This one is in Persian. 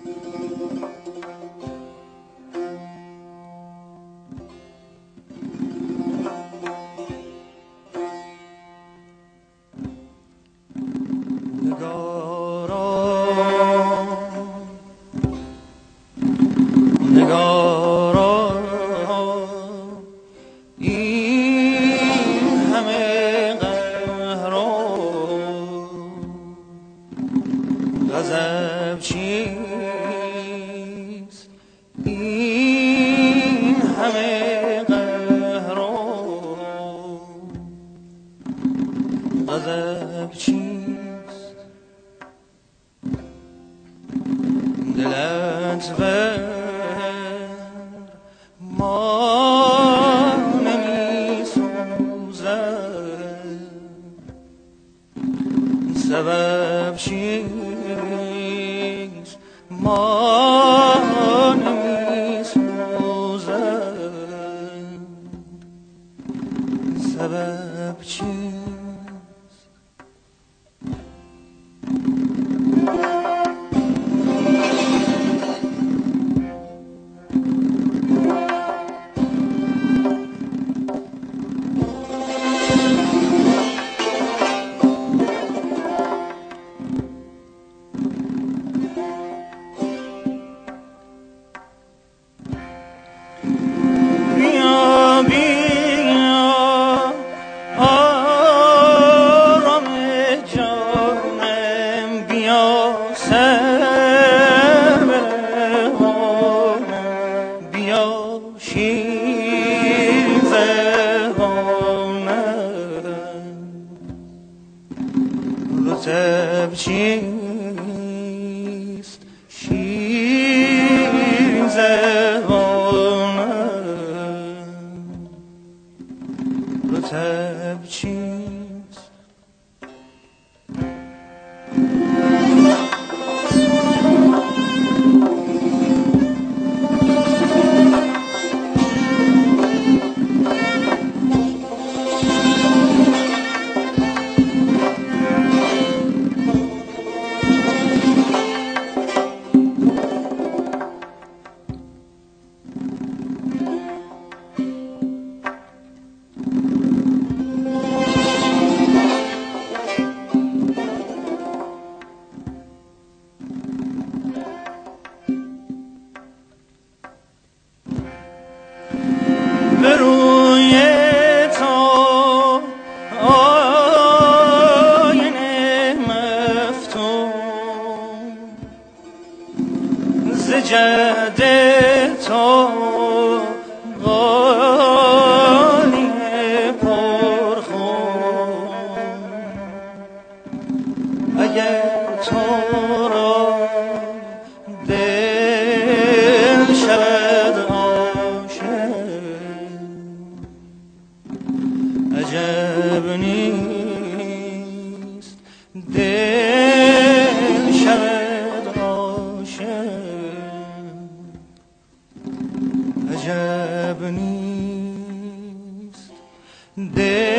غضب چیست این همه قهر و غضب چیست دلت بر ما نمی سوزد سبب چیست ما نمی سوزد سبب چیست رطب چیست شیرین زبانم رطب چیست به روی تو آینه مفتون ز جد تو غالی پرخون اگر تو را دل شود عجب نیست دل شود عاشق عجب نیست دل